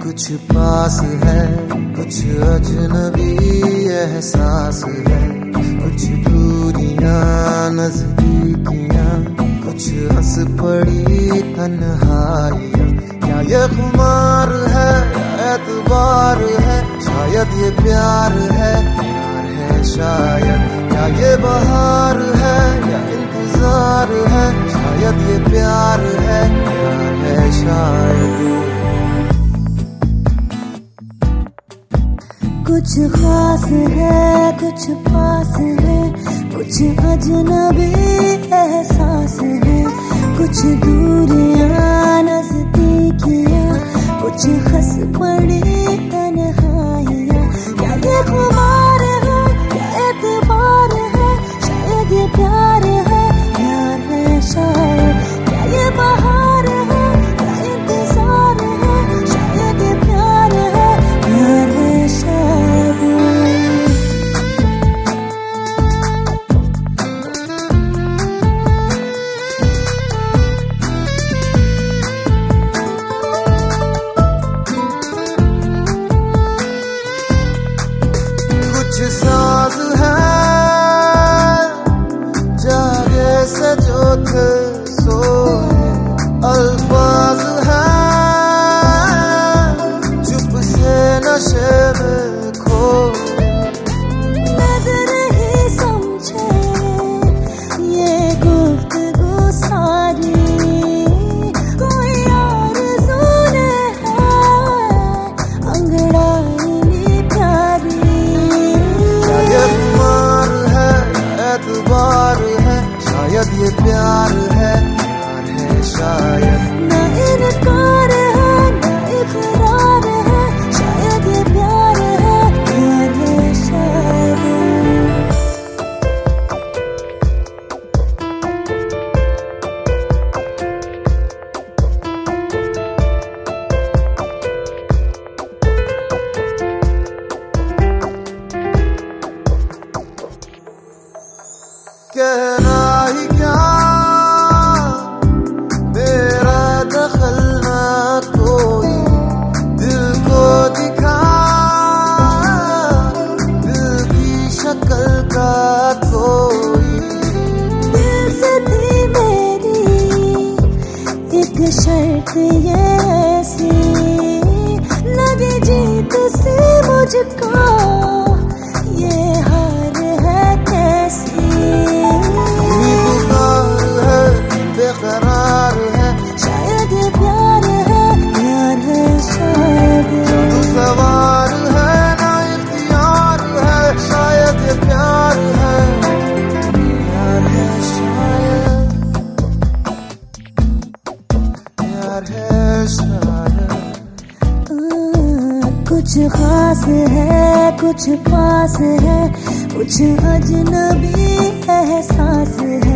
कुछ पास है, कुछ अजनबी एहसास है, कुछ दूरियां नजदीकियां, कुछ हंस पड़ी तन्हाइयां। क्या ये खुमार है या एतबार है, शायद ये प्यार है शायद। क्या ये बहार है या इंतजार है, शायद ये प्यार है शायद। कुछ खास है, कुछ पास है, कुछ अजनबी एहसास है, कुछ दूरियां नजदीकियां, कुछ हंस पड़ी तन्हाइयां। क्या ये खुमार है या एतबार है, शायद ये प्यार है शायद। क्या ये बहार है या इंतजार है, शायद ये प्यार है शायद। कुछ साज है जागे से जो थे सोए, अल्फाज है चुप से नशे में खोए। नजर ही समझे ये गुफ्तगू सारी, कोई आरज़ू ने है अंगड़ाई प्यारी। क्या ये खुमार है एतबार है, शायद ये प्यार है शायद। ना इनकार है ना इकरार है, शायद ये प्यार है शायद। कहना ही क्या मेरा दखल ना कोई, दिल को दिखा दिल की शक्ल का कोई। दिल से थी मेरी एक शर्त ये ऐसी, लगी जीत से मुझको ये हार है कैसी। बेकरार है, शायद ये प्यार है शायद। तू सवार है ना इख्तियार है, शायद ये प्यार है शायद। प्यार है शायद। कुछ खास है, कुछ पास है, कुछ अजनबी एहसास है,